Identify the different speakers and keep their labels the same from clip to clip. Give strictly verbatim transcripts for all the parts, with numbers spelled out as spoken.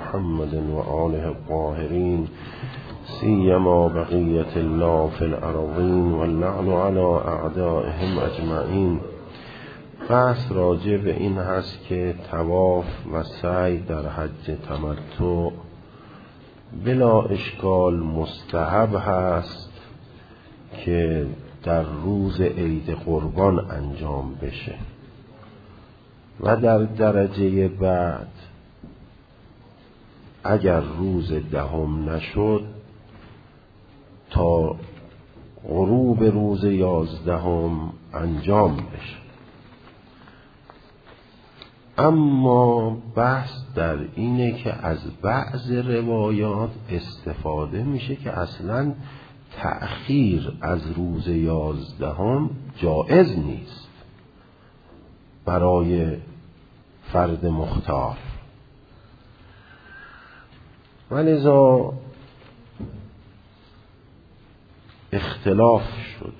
Speaker 1: محمد و آله الطاهرین سیما بقیة الله فی الارضین واللعن علی اعدائهم اجمعین. بحث راجع به این هست که طواف و سعی در حج تمتع بلا اشکال مستحب هست که در روز عید قربان انجام بشه و در درجه بعد اگر روز دهم نشد تا غروب روز یازدهم انجام بشه. اما بحث در اینه که از بعض روایات استفاده میشه که اصلا تأخیر از روز یازدهم جائز نیست برای فرد مختار، ولذا اختلاف شده.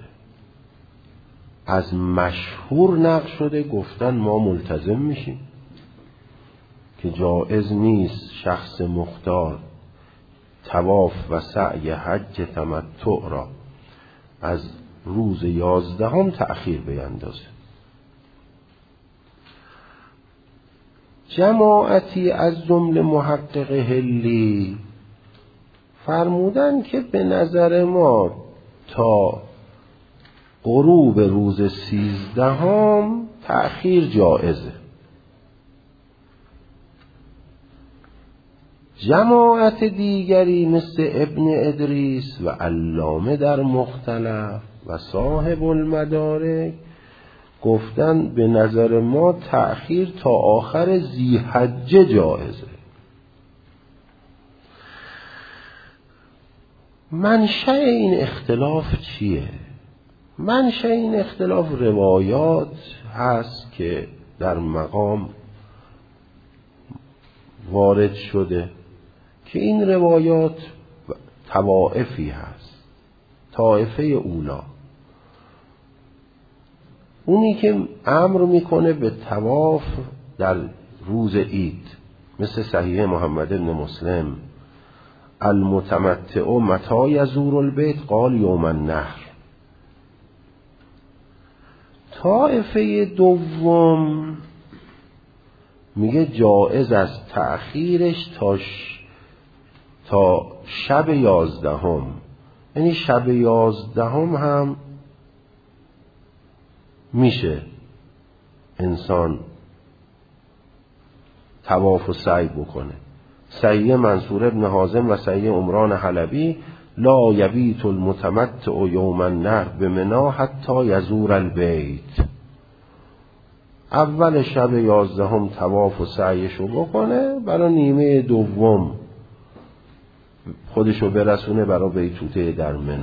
Speaker 1: از مشهور نقل شده گفتن ما ملتزم میشیم که جائز نیست شخص مختار طواف و سعی حج تمتع را از روز یازدهم تأخیر بیندازه. جماعتی از جمله محقق هلی فرمودن که به نظر ما تا غروب روز سیزدهم تأخیر جائزه. جماعت دیگری مثل ابن ادریس و علامه در مختلف و صاحب المدارک گفتن به نظر ما تأخیر تا آخر ذی‌حجه جائزه. منشأ این اختلاف چیه؟ منشأ این اختلاف روایات هست که در مقام وارد شده که این روایات طوائفی هست. طائفه اولا اونی که امر میکنه به طواف در روز عید، مثل صحیح محمد بن مسلم المتمتع متی یزور البیت قال یوم النحر. طائفه دوم میگه جائز از تأخیرش تا ش... تا شب یازدهم، یعنی شب یازدهم هم میشه انسان طواف و سعی بکنه. صحیح منصور ابن حازم و صحیح عمران حلبی لا یبیت المتمتع یوم النحر بمنی حتی یزور البیت. اول شب یازدهم طواف و سعیشو بکنه، برای نیمه دوم خودشو برسونه برای بیتوته در منی.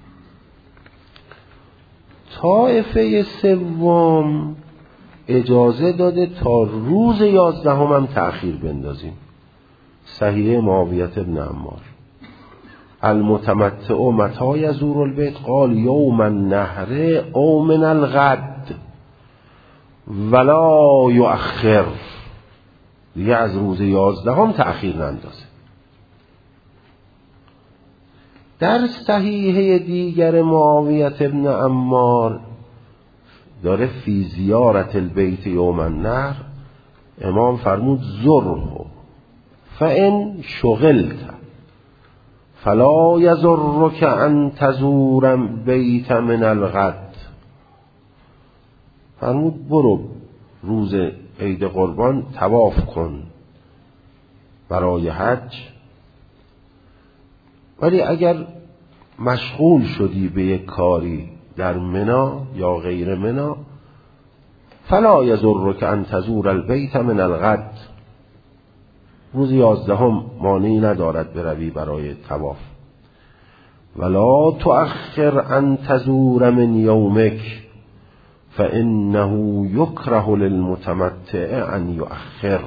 Speaker 1: طائفه سوم اجازه داده تا روز یازدهم هم تأخیر بندازیم. صحیح معاویه بن عمار المتمتع متی یزور البیت قال یوم النحر او من الغد ولا یؤخر، دیگه از روز یازدهم تأخیر نندازه. در صحیحه دیگر معاویه بن عمار داره فی زیارت البیت یوم النحر امام فرمود زره فان شغلت فلا یضرک ان تزور بیت من الغد. فرمود برو روز عید قربان طواف کن برای حج، ولی اگر مشغول شدی به یک کاری در منی یا غیر منی فلا یضرک ان تزور البیت من الغد، روز یازدهم مانعی ندارد بروی برای طواف. ولا تؤخر ان تزور من یومک فانه یکره للمتمتع ان یؤخر.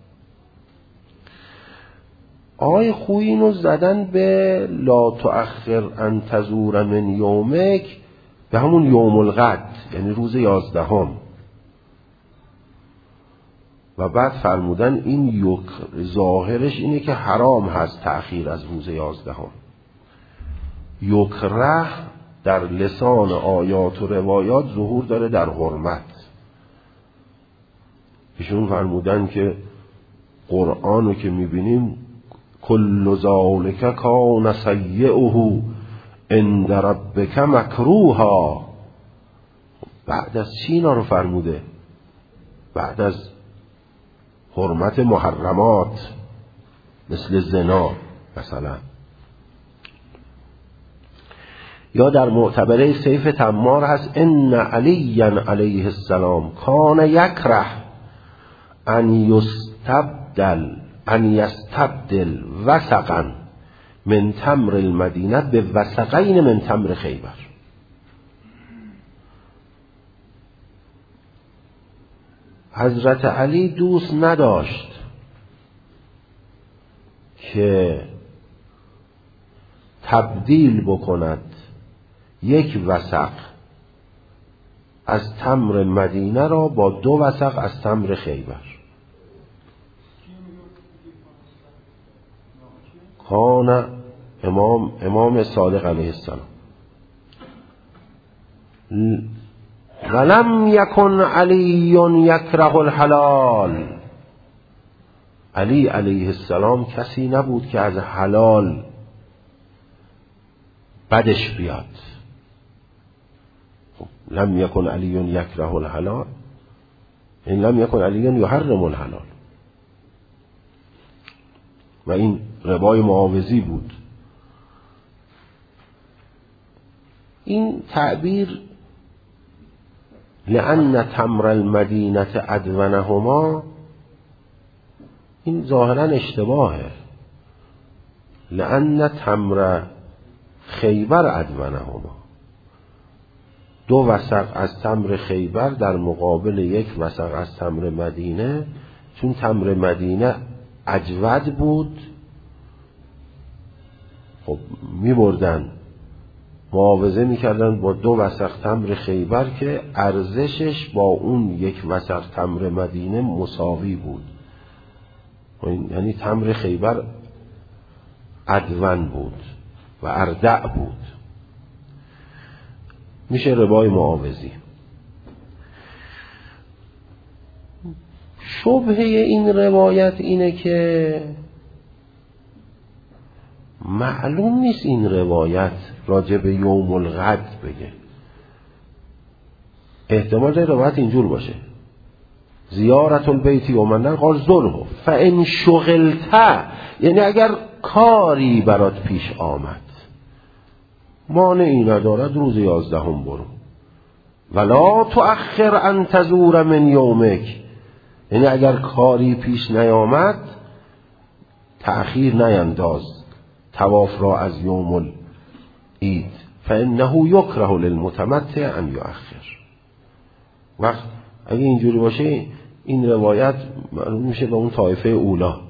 Speaker 1: آقای خویی اینو زدن به لا تؤخر ان تزور من یومک به همون یوم الغد، یعنی روز یازدهم. و بعد فرمودن این یک ظاهرش اینه که حرام هست تأخیر از روز یازدهم. یکره در لسان آیات و روایات ظهور داره در حرمت. ایشون فرمودن که قرآنو که میبینیم کل ذالک کان سیئه عند ربک مکروها. بعد از چی اینا رو فرموده؟ بعد از حرمت محرمات مثل زنا مثلا. یا در معتبره سیف تمار هست ان علی علیه السلام کان یکره ان یستبدل ان یستبدل وسقا من تمر المدینه به وسقین من تمر خیبر. حضرت علی دوست نداشت که تبدیل بکند یک وسق از تمر مدینه را با دو وسق از تمر خیبر. کان امام امام صادق علیه السلام ولم یکن علی یکره الحلال. علی علیه السلام کسی نبود که از حلال بدش بیاد. لم یکن علی یکره الحلال، این لم یکن علی یحرم الحلال. و این ربای معاوضی بود. این تعبیر لأن تمر المدینه ادونهما، این ظاهرا اشتباهه. لأن تمر خیبر ادونهما، دو وسق از تمر خیبر در مقابل یک وسق از تمر مدینه، چون تمر مدینه اجود بود، خب می بردن معاوضه می کردن با دو وسق تمر خیبر که ارزشش با اون یک وسق تمر مدینه مساوی بود. یعنی تمر خیبر ادون بود و اردع بود. میشه ربای معاوضی. شبهه این روایت اینه که معلوم نیست این روایت راجع به یوم الغد بگه. احتمال داره روایت اینجور باشه: زیارت البیت یومن قال ذله فان شغلت، یعنی اگر کاری برات پیش آمد مانعی ندارد روز یازدهم برو. ولا تؤخر ان تزور من یومک، یعنی اگر کاری پیش نیامد تأخیر نینداز طواف را از یوم العید. فانه یکره للمتمتع ان یؤخر. وقت اگه اینجوری باشه این روایت معلوم میشه به اون طایفه اولا.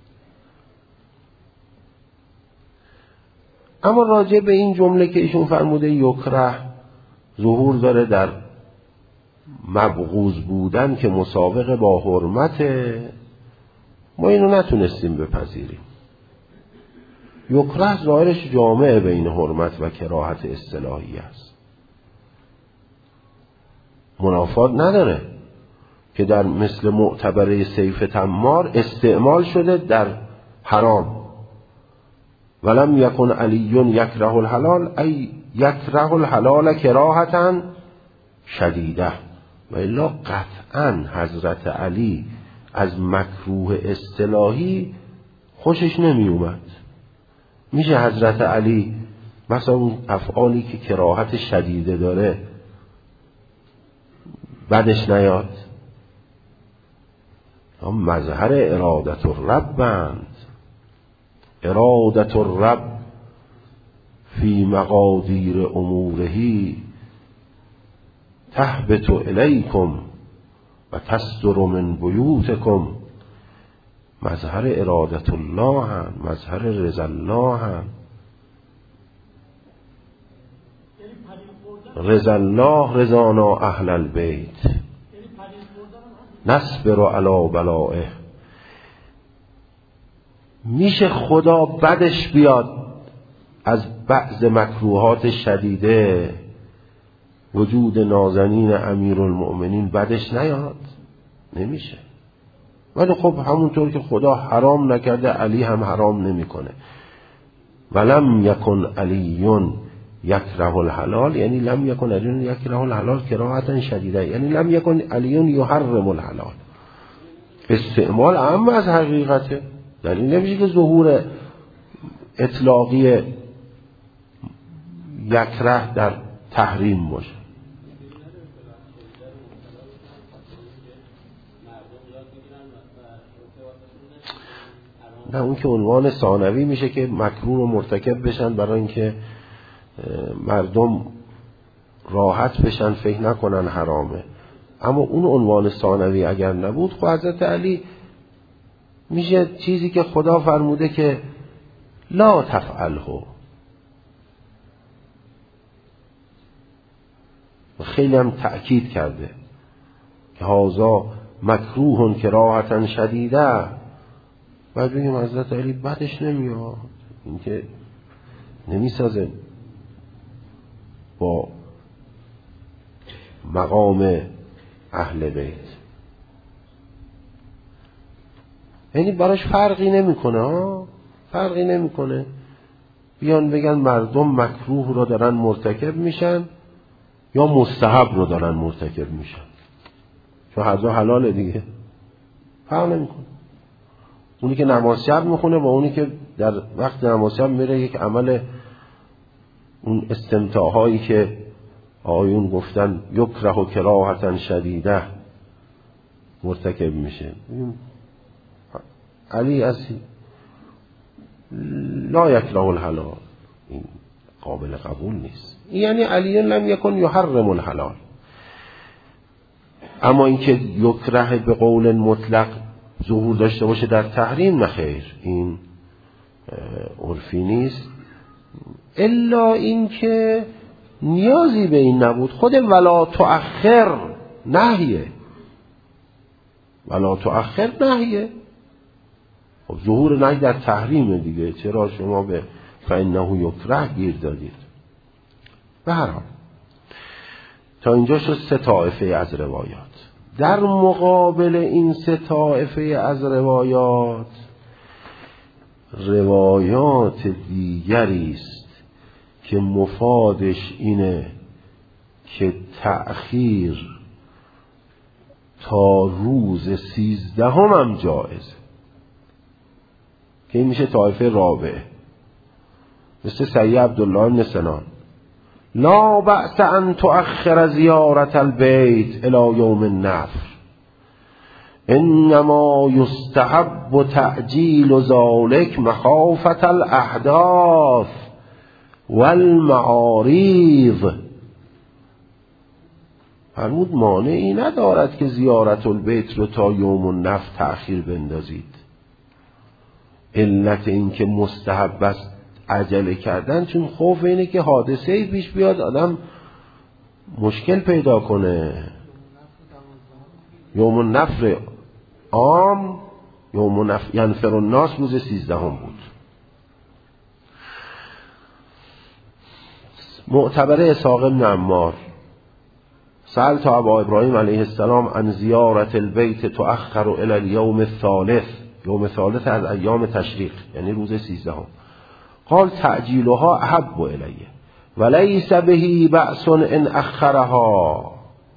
Speaker 1: اما راجع به این جمله که ایشون فرموده یکره ظهور داره در مبغوض بودن که مسابقه با حرمت، ما اینو نتونستیم بپذیریم. یکره ظاهرش جامعه بین حرمت و کراهت اصطلاحی است، منافات نداره که در مثل معتبره سیف تمار استعمال شده در حرام. ولم یکن علی یکره الحلال ای یکره الحلال کراهتا شدیده. و الا قطعا حضرت علی از مکروه اصطلاحی خوشش نمی اومد. میشه حضرت علی مثلا اون افعالی که کراهت شدیده داره بدش نیاد؟ هم مظهر ارادت الرب بند. ارادت الرب فی مقادیر امورهی تهبط الیکم و تصدر من بیوتکم. مظهر ارادت الله هم، مظهر رضا الله هم. رضا الله رضانا اهل البیت. نصبر علی بلائه. میشه خدا بدش بیاد از بعض مکروهات شدیده، وجود نازنین امیرالمؤمنین بدش نیاد؟ نمیشه. ولی خب همونطور که خدا حرام نکرده علی هم حرام نمیکنه. ولم یکن علیون یکره الحلال، یعنی لم یکن علیون یکره الحلال کراهتا شدیده، یعنی لم یکن علیون یحرم الحلال. استعمال اهم از حقیقته. دلیل نمیشه که ظهور اطلاقی یکره در تحریم باشه. نه، اون که عنوان ثانوی میشه که مکروه و مرتکب بشن برای اینکه مردم راحت بشن فکر نکنن حرامه. اما اون عنوان ثانوی اگر نبود، خب حضرت علی میشه چیزی که خدا فرموده که لا تفعله، خیلی هم تأکید کرده که هازا مکروه کراهتا شدیده. بعد بگیم حضرت علی بدش نمیاد، این که نمیسازه با مقام اهل بیت، یعنی براش فرقی نمیکنه ها، فرقی نمیکنه. بیان بگن مردم مکروه رو دارن مرتکب میشن یا مستحب رو دارن مرتکب میشن، چون هر دو حلاله دیگه، فرق نمیکنه. اونی که نماز شب میخونه با اونی که در وقت نماز شب میره یک عمل اون استمتاعهایی که آیون گفتن یکره و کراهتا شدیده مرتکب میشه. علی از لا یکره الحلال، این قابل قبول نیست. یعنی علی لم یکن یحرم الحلال. اما اینکه یکره به قول مطلق ظهور داشته باشه در تحریم، نخیر، این عرفی نیست. الا اینکه نیازی به این نبود. خود ولا تؤخر نهیه، ولا تؤخر نهیه. خب ظهور نهی در تحریم دیگه، چرا شما به فانه یکره گیر دادید؟ به هر حال تا اینجا شد سه طایفه از روایات. در مقابل این سه طایفه از روایات، روایات دیگری است که مفادش اینه که تأخیر تا روز سیزدهم هم جایزه، که این میشه طایفه رابعه، مثل سید عبدالله بن سنان: لا بأس ان تؤخر زیارت البیت الى یوم النفر، انما یستحب تعجیل ذلك مخافة الاحداث والمعارض. فرمود مانعی ندارد که زیارت البیت رو تا یوم النفر تأخیر بندازید. علت این که مستحب است عجله کردن چون خوف اینه که حادثه‌ای پیش بیاد آدم مشکل پیدا کنه. یوم النفر عام، یوم النفر ینفر الناس روز سیزدهم بود. معتبر اسحاق بن عمار: سألت ابا ابراهیم علیه السلام عن زیارت البیت تؤخر الى اليوم الثالث، یوم ثالث از ایام تشریق یعنی روز سیزدهم. قال تعجیلها احب الیه ولیس به بأس ان اخرها.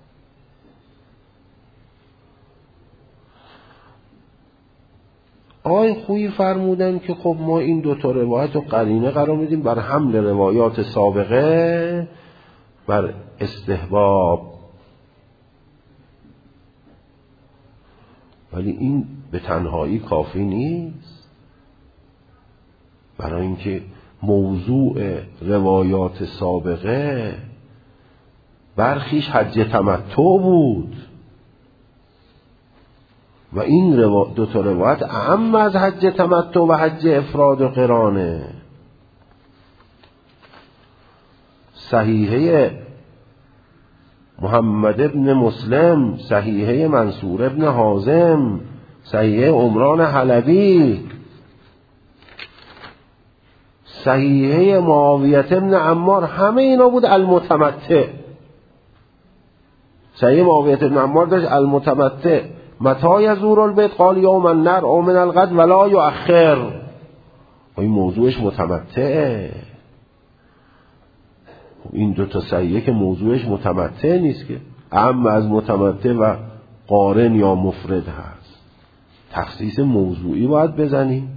Speaker 1: آقای خویی فرمودن که خب ما این دوتا روایت رو قرینه قرار میدیم بر حمل روایات سابقه بر استحباب، ولی این به تنهایی کافی نیست. برای اینکه موضوع روایات سابقه برخیش حج تمتع بود و این رو... دو تا روایت اهم از حج تمتع و حج افراد و قرانه. صحیحه محمد ابن مسلم، صحیحه منصور ابن حازم، صحیحه عمران حلبی، صحیحه معاویه ابن عمار، همه اینا بود المتمتع. صحیحه معاویه ابن عمار داشت المتمتع متى یزور البیت قال یوم النحر او من الغد ولا یؤخر. این موضوعش متمتعه. این دو تا صحیحه که موضوعش متمتع نیست که، اما از متمتع و قارن یا مفرد هست. تخصیص موضوعی باید بزنیم.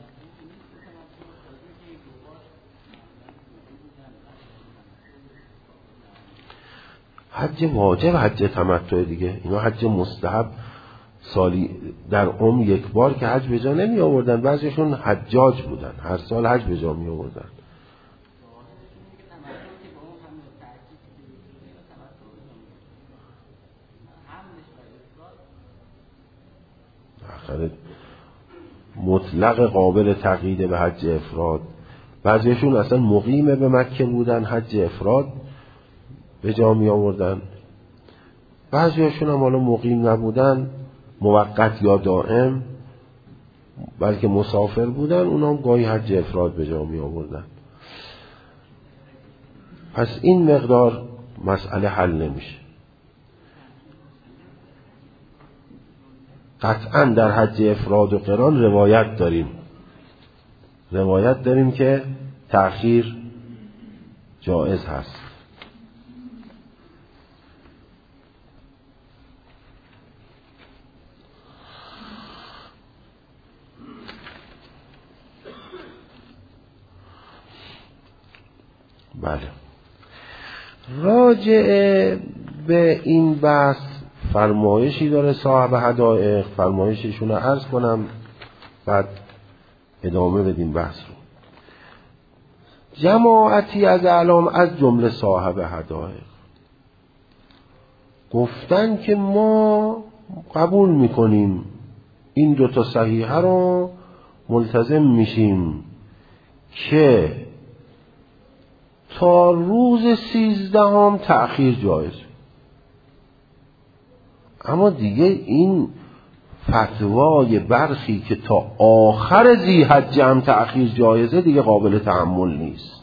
Speaker 1: حج واجب، حج تمتع دیگه. اینا حج مستحب سالی در عمر یک بار که حج به جا نمی آوردن. بعضیشون حجاج بودن، هر سال حج به جا می آوردن. آخر مطلق قابل تقیید به حج افراد. بعضیشون اصلا مقیم به مکه بودن، حج افراد به جا می آوردن. بعضیشون هم حالا مقیم نبودن، موقت یا دائم، بلکه مسافر بودن، اونا هم گاهی حج افراد به جا می آوردن. پس این مقدار مسئله حل نمیشه. قطعا در حج افراد و قران روایت داریم روایت داریم که تأخیر جائز هست. بله. راجع به این بحث فرمایشی داره صاحب حدائق، فرمایششون رو عرض کنم بعد ادامه بدیم بحث رو. جماعتی از اعلام از جمله صاحب حدائق گفتن که ما قبول میکنیم این دوتا صحیحه رو ملتزم میشیم که تا روز سیزدهم تأخیر جایز، اما دیگه این فتوای برخی که تا آخر ذی‌حجه هم تأخیر جایزه دیگه قابل تحمل نیست.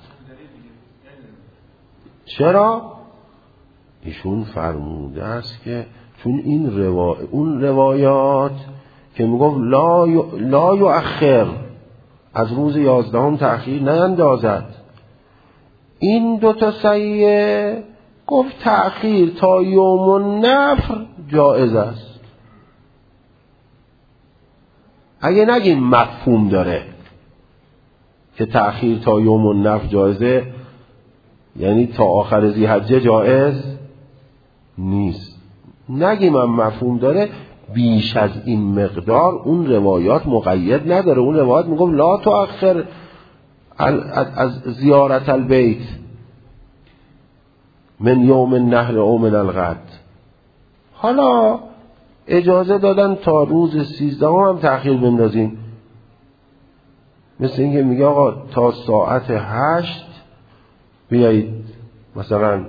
Speaker 1: چرا؟ ایشون فرموده است که چون این روا... اون روایات که میگفت لا ی... لا یؤخر، از روز یازدهم تأخیر نیندازد، این دوتا صحیحه گفت تأخیر تا یوم النفر جایز است. اگه نگیم مفهوم داره که تأخیر تا یوم النفر جایزه، یعنی تا آخر ذی‌حجه جایز نیست، نگیم هم مفهوم داره، بیش از این مقدار اون روایات مقید نداره. اون روایات میگم لا تؤخر از زیارت البیت من یوم النحر او من الغد. حالا اجازه دادن تا روز سیزدهم هم تأخیر بندازیم، مثل اینکه میگه آقا تا ساعت هشت بیایید مثلا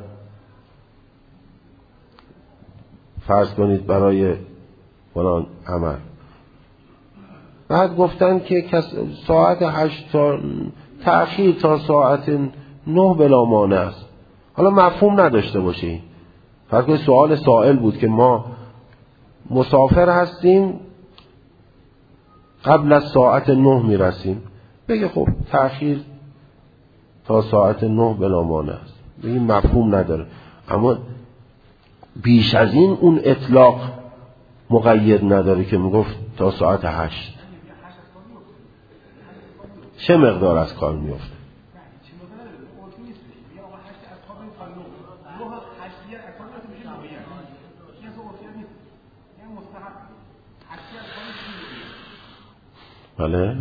Speaker 1: فرض کنید برای فلان عمل، بعد گفتن که ساعت هشت تا تأخیر تا ساعت نه بلا مانع است. حالا مفهوم نداشته باشی، فرض کنید سوال سائل بود که ما مسافر هستیم قبل از ساعت نه میرسیم، بگه خب تأخیر تا ساعت نه بلا مانع است، بگه مفهوم نداره. اما بیش از این اون اطلاق مقید نداره که میگفت تا ساعت هشت. چه مقدار از کار میفته؟ بله.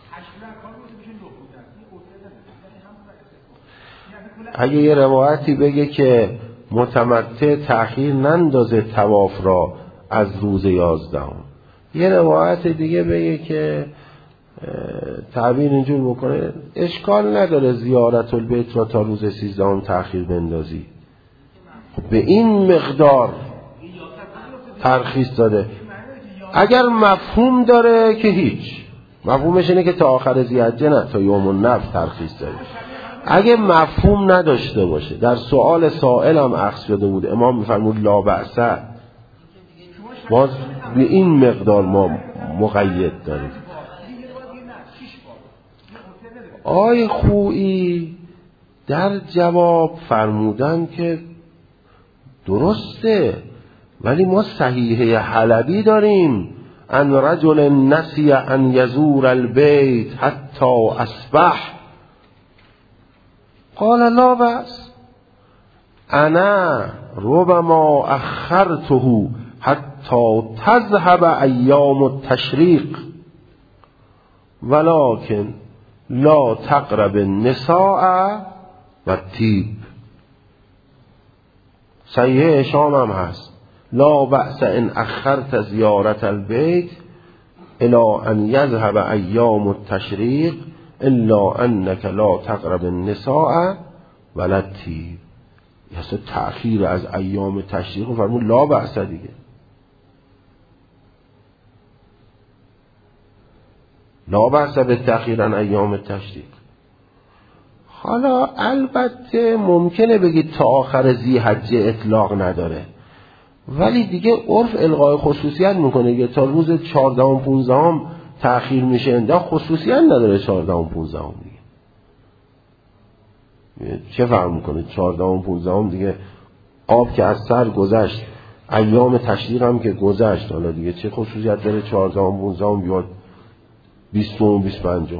Speaker 1: اگه یه روایتی بگه که متمتع تأخیر نندازه طواف را از روز یازدهم، یه روایت دیگه بگه که تعبیر اینجور بکنه اشکال نداره زیارت البیت را تا روز سیزدهم تأخیر بندازی، به این مقدار ترخیص داده. اگر مفهوم داره که هیچ، مفهومش اینه که تا آخر ذی‌حجه نه، تا یوم النفر ترخیص داره. اگه مفهوم نداشته باشه، در سوال سائل هم اخذ شده بود، امام میفرمود لا بأس، باز به این مقدار ما مقید داریم. آی خویی در جواب فرمودن که درسته، ولی ما صحیحه حلبی داریم، ان رجل نسی ان یزور البیت حتی اصبح قال لا بأس انا ربما اخرته حتی تذهب ایام التشریق ولكن لا تقرب النساء و تیب. صحیح شام هم هست لا بأس ان اخرت زیارت البیت الى ان یذهب ایام التشریق الا انك لا تقرب النساء ولا التیب. یعنی تأخیر از ایام تشریق فرمود لا بأس دیگه. لا بأس به تأخیر عن ایام تشریق. حالا البته ممکنه بگید تا آخر ذی‌حجه اطلاق نداره، ولی دیگه عرف الغای خصوصیت میکنه که تا روز چهاردهم و پونزدهم تأخیر میشه، انده خصوصیت نداره چهاردهم و پونزدهم دیگه. چه فرق میکنه چهاردهم و پونزدهم دیگه آب که از سر گذشت، ایام تشریق هم که گذشت، حالا دیگه چه خصوصیت داره چهاردهم و پونزدهم بیاد بیستم و بیست و پنجم.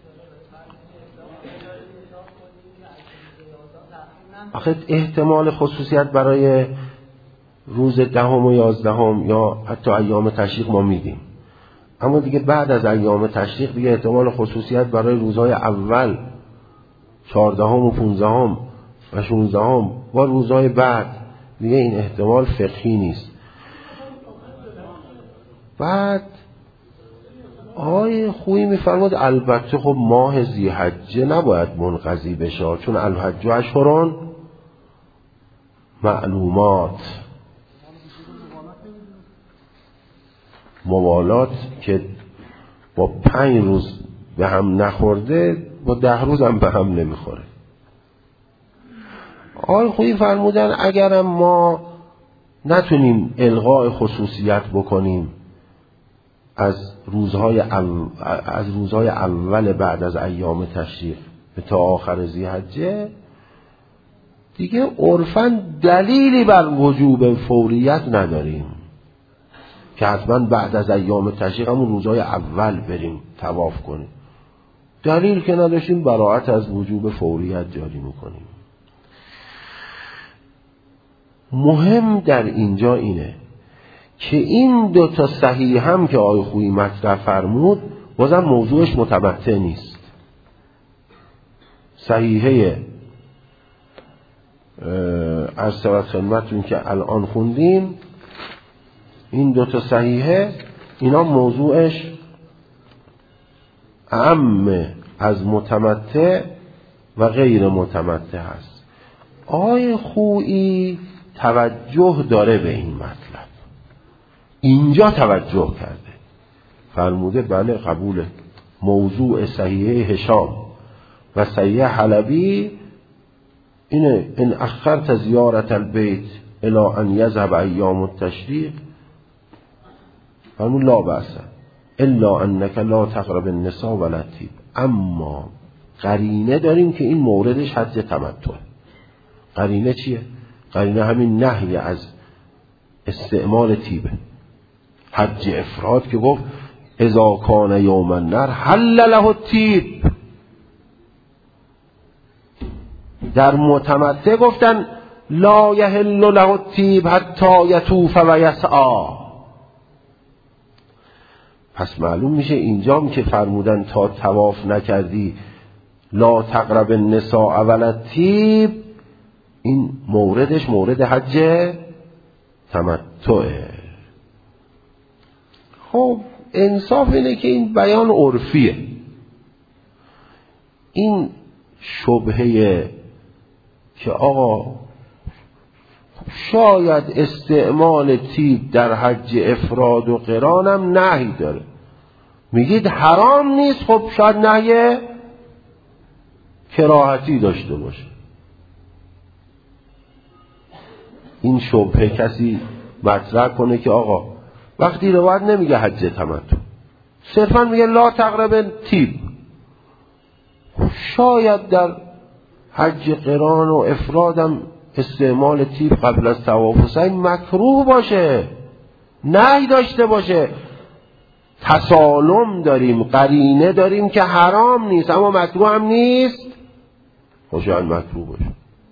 Speaker 1: آخه احتمال خصوصیت برای روز دهم و یازدهم یا حتی ایام تشریق ما میدیم، اما دیگه بعد از ایام تشریق دیگه احتمال خصوصیت برای روزهای اول چهاردهم و پونزدهم و شانزدهم و روزهای بعد دیگه این احتمال فقهی نیست. بعد آقای خویی میفرماد البته خب ماه ذی‌حجه نباید منقضی بشه، چون الحج اشهر معلومات، موالات که با پنج روز به هم نخورده با ده روز هم به هم نمیخوره. آقای خویی فرمودن اگرم ما نتونیم الغاء خصوصیت بکنیم از روزهای اول، از روزهای اول بعد از ایام تشریق به تا آخر ذی‌حجه، دیگه عرفاً دلیلی بر وجوب فوریت نداریم که حتما بعد از ایام تشریق همون روزهای اول بریم طواف کنیم. دلیل که نداشتیم براعت از وجوب فوریت جاری میکنیم. مهم در اینجا اینه که این دو تا صحیح هم که آقای خویی مطرح فرمود بازم موضوعش متمتع نیست. صحیحه عرض شود خدمتتون که الان خوندیم، این دو تا صحیحه اینا موضوعش اعم از متمتع و غیر متمتع هست. آقای خویی توجه داره به این مطلب، اینجا توجه کرده، فرموده بله قبوله، موضوع صحیحه هشام و صحیحه حلبی اینه ان اخرت زیارت البیت الی ان یذهب ایام التشریق فرمود لا بأس الا انک لا تقرب النساء ولا الطیب. اما قرینه داریم که این موردش حج تمتع. قرینه چیه؟ قرینه همین نهی از استعمال طیبه. حج افراد که گفت اذا کان یوم النحر حل له الطیب. در متمتع گفتن لا یحل له الطیب حتی یطوف و یسعی. پس معلوم میشه اینجام که فرمودن تا طواف نکردی لا تقرب النساء ولا الطیب، این موردش مورد حج تمتعه. خب انصاف اینه که این بیان عرفیه. این شبهه که آقا شاید استعمال طیب در حج افراد و قرانم نهی داره. میگید حرام نیست، خب شاید نهی کراهتی داشته باشه. این شبهه کسی مطرح کنه که آقا وقتی روایت نمیگه حج تمتع، صرفا میگه لا تقرب طیب، شاید در حج قران و افرادم استعمال طیب قبل از طواف و سعی مکروه باشه، نهی داشته باشه. تسالم داریم، قرینه داریم که حرام نیست اما مکروه هم نیست، شاید مکروه باشه.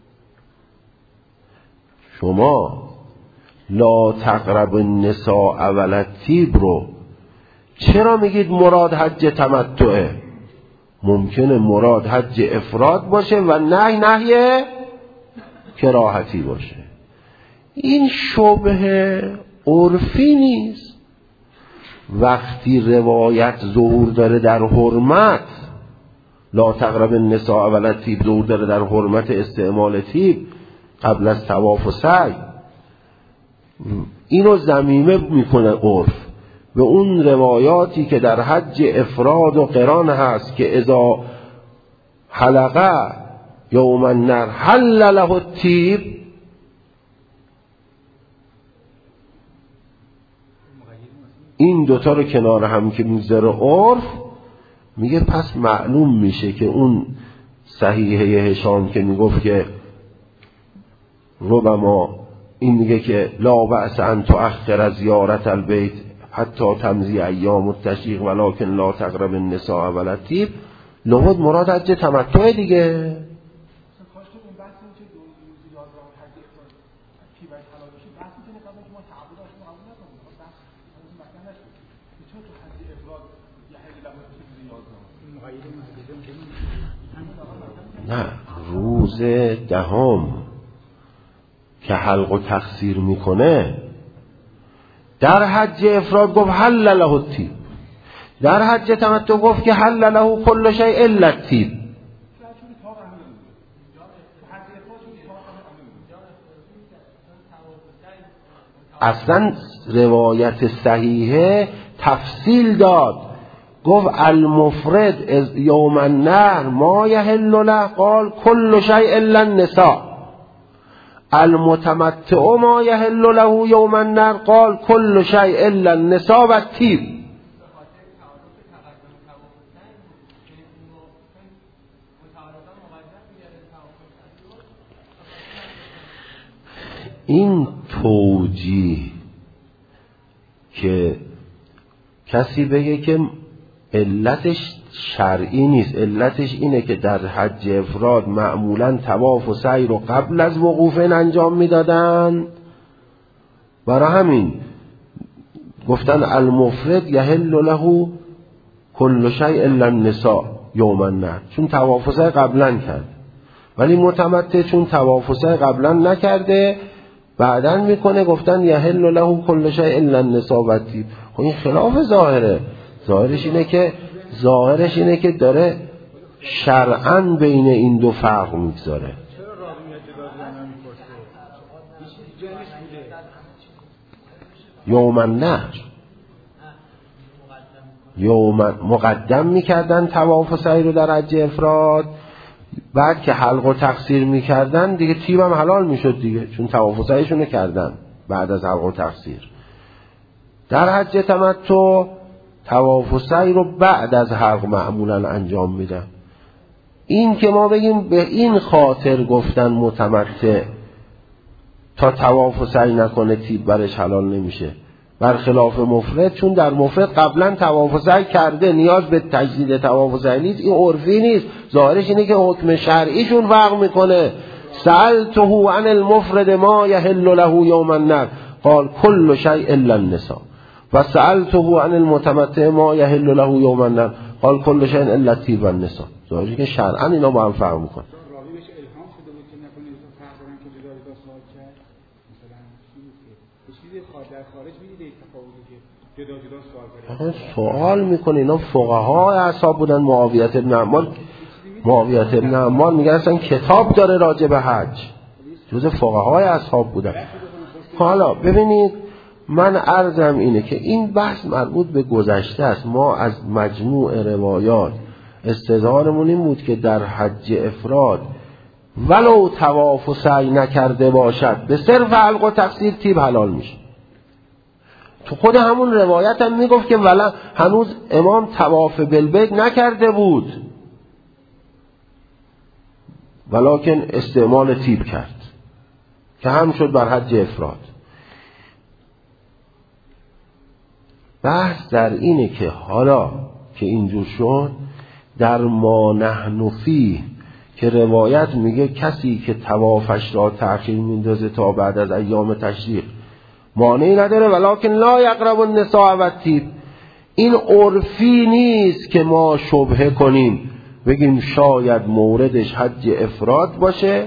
Speaker 1: شما لا تقرب النساء ولا طیب رو چرا میگید مراد حج تمتعه؟ ممکنه مراد حج افراد باشه و نهی نهی کراهتی باشه. این شبهه عرفی نیست. وقتی روایت ظهور داره در حرمت، لا تقرب النساء ولا طیب ظهور داره در حرمت استعمال طیب قبل از طواف و سعی، اینو ضمیمه میکنه عرف به اون روایاتی که در حج افراد و قران هست که اذا حلقه یوم النحر حل له الطیب. این دوتا رو کنار هم که میذاره عرف، میگه پس معلوم میشه که اون صحیحه هشام که میگفت که ربما این میگه که لا بأس ان تؤخر زیارت البیت حتی تمضی ایام التشریق ولکن لا تقرب النساء ولا طیب، لابد مراد حج تمتع دیگه. نه، روز دهم که حلق و تقصیر میکنه در حج افراد گفت حل له الطیب، در حج تمتع گفت که حل له کل شیء الا الطیب. اصلا روایت صحیحه تفصیل داد، گفت المفرد از یوم النحر ما یحل له قال کل شیء الا النساء، المتمتع ما یحل له یوم النحر قال کل شیء الا النساء و الطیب. این توجیه که کسی بگه که علتش شرعی نیست، علتش اینه که در حج افراد معمولا طواف و سعی رو قبل از وقوف انجام میدادن، برای همین گفتن المفرد یحل له کل شیء الا النساء یوم النحر، چون طواف و سعی قبلا کرد. ولی متمتع چون طواف و سعی قبلا نکرده بعداً میکنه، گفتن یحل له کل شیء الا النساء و الطیب. خب این خلاف ظاهره. ظاهرش اینه که ظاهرش اینه که داره شرعاً بین این دو فرق میگذاره. یوم النحر یوم مقدم میکردن طواف و سعی رو در حج افراد، بعد که حلق و تقصیر میکردن دیگه طیب هم حلال میشد دیگه، چون طواف و سعیشون کردن بعد از حلق و تقصیر. در حج تمتع طواف و سعی رو بعد از حلق معمولا انجام میدن. این که ما بگیم به این خاطر گفتن متمتع تا طواف و سعی نکنه طیب برش حلال نمیشه، برخلاف مفرد، چون در مفرد قبلا طواف و سعی کرده، نیاز به تجدید طواف و سعی نیست. این عرفی نیست، ظاهرش اینه که حکم شرعیشون فرق میکنه. سألته عن المفرد ما یحل له یوم النحر قال کل شیء الا النساء و سألته عن المتمتع ما یحل له یوم النحر قال کل شیء الا الطیب و النساء. ظاهرش که شرعا اینا با هم فرق میکنه. سوال میکنه اینا فقها اصحاب بودن. معاویه بن عمار معاویه بن عمار میگه اصلا کتاب داره راجع به حج، جز فقهای اصحاب بودن. حالا ببینید من عرضم اینه که این بحث مربوط به گذشته است. ما از مجموع روایات استظهارمون این بود که در حج افراد ولو طواف و سعی نکرده باشد به صرف حلق و تقصیر تیب حلال میشه. تو خود همون روایت هم میگفت که ولی هنوز امام طواف بالبیت نکرده بود ولکن استعمال تیب کرد که هم شد بر حج افراد. بحث در اینه که حالا که اینجور شد در ما نحن فیه که روایت میگه کسی که طوافش را تأخیر میندازه تا بعد از ایام تشریق مانعی نداره ولکن لا یقرب النساء و الطیب. این عرفی نیست که ما شبهه کنیم بگیم شاید موردش حج افراد باشه،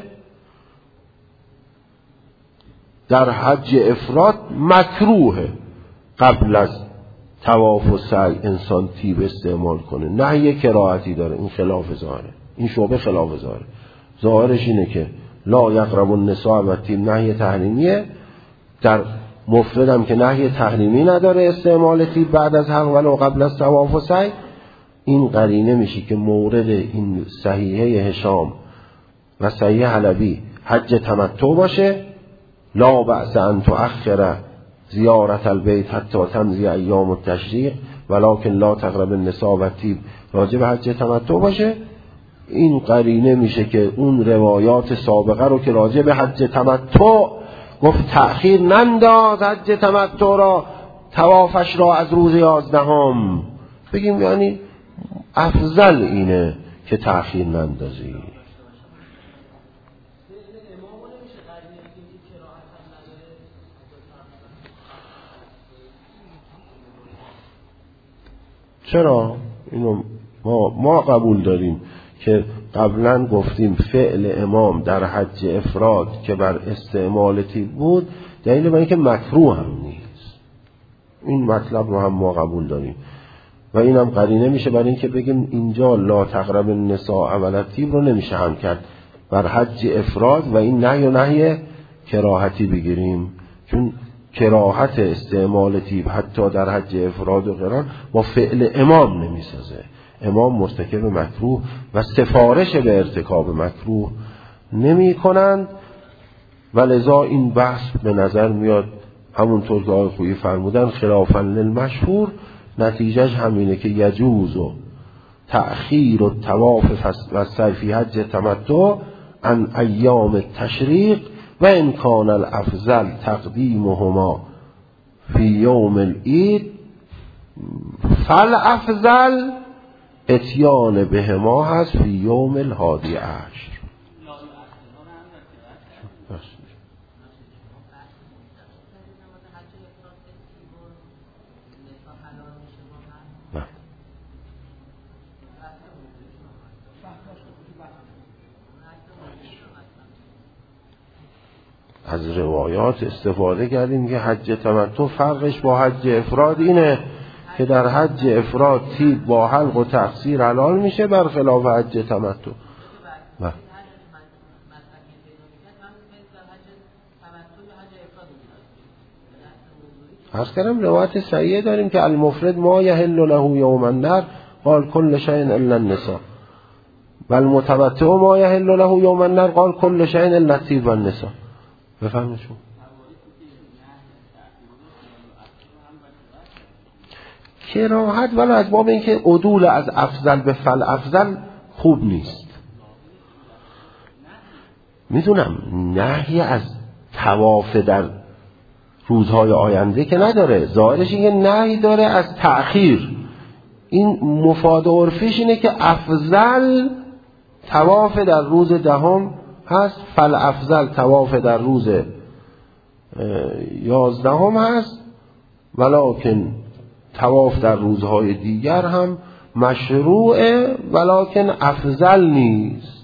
Speaker 1: در حج افراد مکروهه قبل از طواف و سعی انسان تیب استعمال کنه، نهی کراهتی داره. این خلاف ظاهره، این شبه خلاف ظاهره. ظاهرش اینه که لا یقرب النساء و الطیب نهی تحریمیه، در مفردم که نهی تحریمی نداره استعمال تیب بعد از حلق ولو قبل از طواف و سعی. این قرینه میشه که مورد این صحیحه هشام و صحیح حلبی حج تمتع باشه. لا بأس ان تؤخر زیارت البیت حتی تمضی ایام التشریق ولکن لا تقرب النساء و الطیب راجع به حج تمتع باشه. این قرینه میشه که اون روایات سابقه رو که راجع به حج تمتع گفت تأخیر ننداز حج تمتع را، طوافش را از روز یازدهم، بگیم یعنی افضل اینه که تأخیر نندازی. چرا؟ اینو ما, ما قبول داریم که قبلا گفتیم فعل امام در حج افراد که بر استعمال تیب بود دلیل بر اینکه مکروه هم نیست. این مطلب رو هم ما قبول داریم و این هم قرینه میشه برای اینکه بگیم اینجا لا تقرب النساء و الطیب رو نمیشه هم کرد بر حج افراد و این نهی و نهی کراهتی بگیریم، چون کراهت استعمال تیب حتی در حج افراد و قران با فعل امام نمیسازه. امام مرتکب مکروه و سفارش به ارتکاب مکروه نمی کنند و لذا این بحث به نظر میاد همونطور که آقای خویی فرمودن خلافاً للمشهور، نتیجهش همینه که یجوز و تأخیر و طواف و سعی فی حج تمتع عن ایام تشریق و ان کان الافضل تقدیمهما فی یوم العید فالافضل اتیان بهما هست فی یوم الحادی عشر. از روایات استفاده کردیم که حج تمتع فرقش با حج افراد اینه که در حج افراد تیب با حلق و تقصیر حلال میشه برخلاف حج تمتع. نه عرض کردم روایت صحیحه داریم که المفرد ما یحل له یوم النحر قال کل شیء الا النساء و المتمتع ما یحل له یوم النحر قال کل شیء الا الطیب والنساء. بفهمید شما کراهت ولی از باب اینکه عدول از افضل به فل افضل خوب نیست. میدونم نهی از طواف در روزهای آینده که نداره، ظاهرش اینه نهی داره از تأخیر. این مفاد عرفیش اینه که افضل طواف در روز دهم هست، فل افضل طواف در روز یازدهم هست، ولکن طواف در روزهای دیگر هم مشروعه ولکن افضل نیست.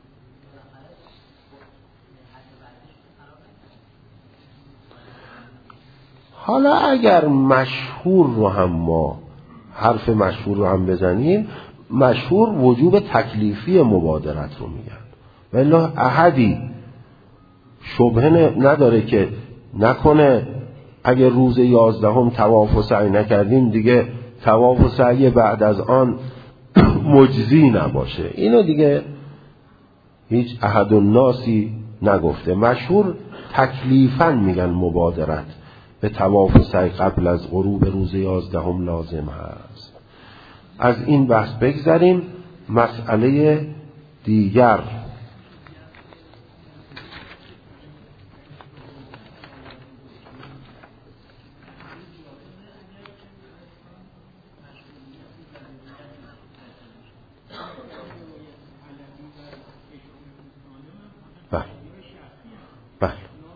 Speaker 1: حالا اگر مشهور رو هم ما حرف مشهور رو هم بزنیم، مشهور وجوب تکلیفی مبادرت رو میگن. ولی احدی شبهه نداره که نکنه اگه روز یازدهم طواف و سعی نکردیم دیگه طواف و سعی بعد از آن مجزی نباشه. اینو دیگه هیچ احد الناسی نگفته. مشهور تکلیفاً میگن مبادرت به طواف و سعی قبل از غروب روز یازدهم لازم هست. از این بحث بگذریم. مسئله دیگر بله بله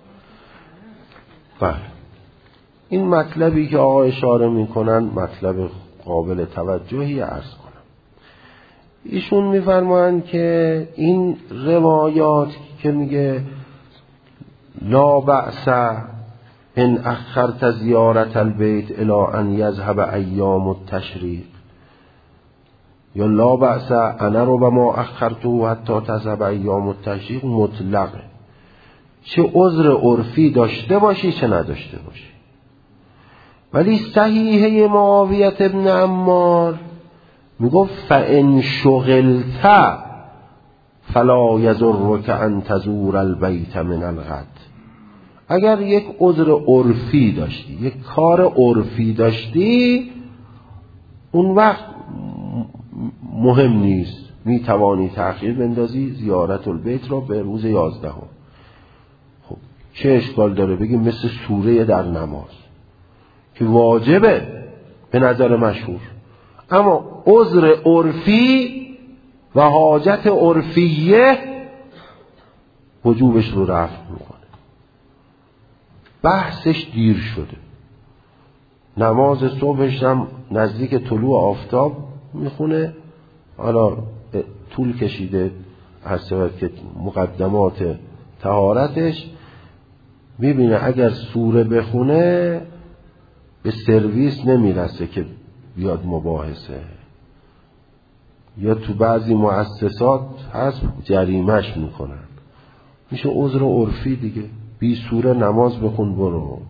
Speaker 1: بله این مطلبی که آقا اشاره میکنن مطلب قابل توجهی عرض کنم. ایشون میفرمایند که این روایات که میگه لا بأس ان اخرت زیارت البیت الی ان یذهب ایام التشریق یا لا بأس انا ربما اخرته حتی تذهب ایام التشریق مطلقه، چه عذر عرفی داشته باشی چه نداشته باشی. ولی صحیحه معاویت ابن عمار میگفت فان شغلت فلا یضرک ان تزور البیت من الغد. اگر یک عذر عرفی داشتی، یک کار عرفی داشتی، اون وقت مهم نیست، میتوانی تأخیر بندازی زیارت البیت را به روز یازدهم. خب چه اشکال داره بگیم مثل سوره در نماز که واجبه به نظر مشهور، اما عذر عرفی و حاجت عرفیه وجوبش رو رفع میکنه. بحثش دیر شده، نماز صبحش هم نزدیک طلوع آفتاب میخونه، حالا طول کشیده از سبب که مقدمات طهارتش میبینه اگر سوره بخونه به سرویس نمیرسه که بیاد مباحثه، یا تو بعضی مؤسسات هست جریمش میکنن، میشه عذر عرفی دیگه، بی سوره نماز بخون برو.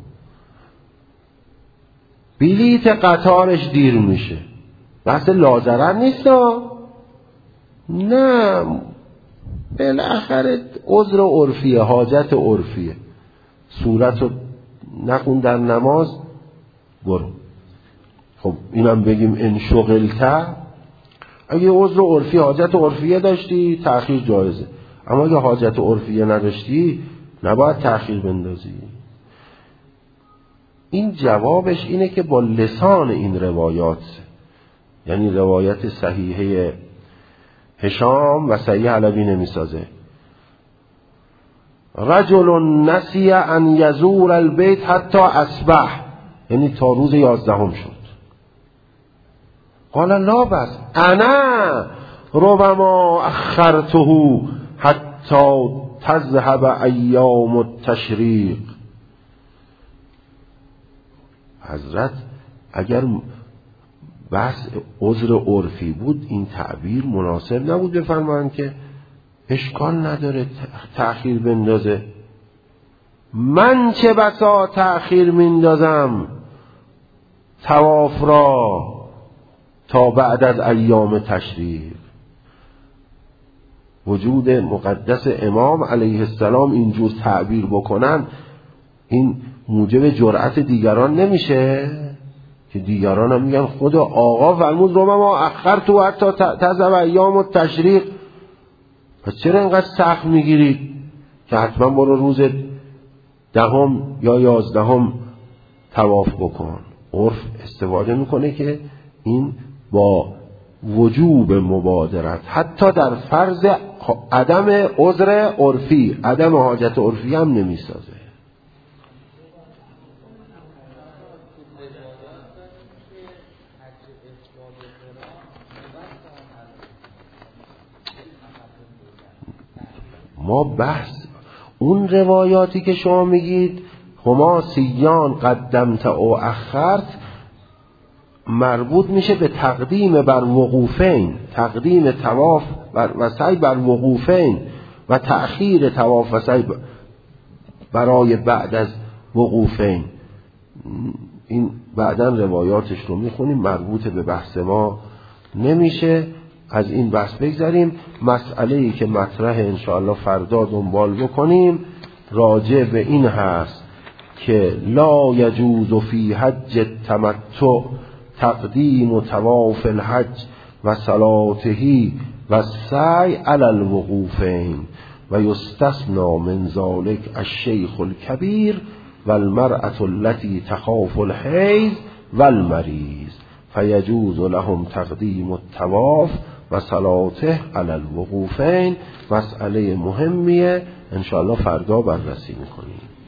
Speaker 1: بلیت قطارش دیر میشه، بحث لازرر نیست ها، نه بالاخره عذر عرفیه، حاجت عرفیه، صورت رو نخون در نماز برو. خب اینم بگیم ان شغلت، اگه عذر عرفی حاجت عرفیه داشتی تأخیر جایزه، اما اگه حاجت عرفیه نداشتی نباید تأخیر بندازی. این جوابش اینه که با لسان این روایات، یعنی روایت صحیحه هشام و صحیح علوی نمیسازه. رجل نسی ان یزور البیت حتی اصبح، یعنی تا روز یازدهم شد. قال لا بس انا ربما اخرته حتی تذهب ایام التشریق. حضرت اگر بحث عذر عرفی بود این تعبیر مناسب نبود بفرمایند که اشکال نداره تأخیر بندازه. من چه بسا تأخیر میندازم طواف را تا بعد از ایام تشریق. وجود مقدس امام علیه السلام اینجور تعبیر بکنن این موجب جرأت دیگران نمیشه که دیگران هم میگن خدا آقا فرمود رو ما اخر تو حتی تذهب ایام التشریق، پس چرا اینقدر سخت میگیرید که حتما برو روز دهم یا یازدهم طواف بکن. عرف استفاده میکنه که این با وجوب مبادرت حتی در فرض عدم عذر عرفی، عدم حاجت عرفی هم نمیسازه. ما بحث اون روایاتی که شما میگید هما سیان قدمت او اخرت مربوط میشه به تقدیم بر وقوفین، تقدیم طواف و سعی بر وقوفین و تأخیر طواف و سعی برای بعد از وقوفین. این بعداً روایاتش رو میخونیم، مربوط به بحث ما نمیشه. از این بحث بگذاریم. مسئله‌ای که مطرح انشاءالله فردا دنبال بکنیم راجع به این هست که لا یجوز فی حج التمتع تقدیم و طواف الحج و صلاته و سعی علی الوقوفین و یستثنی من ذلک الشیخ الکبیر و المرأة التي تخاف الحیض و المریض فیجوز لهم تقدیم الطواف و صلاته علی الوقوفین. مسئله مهمیه، انشاءالله فردا بررسی میکنیم.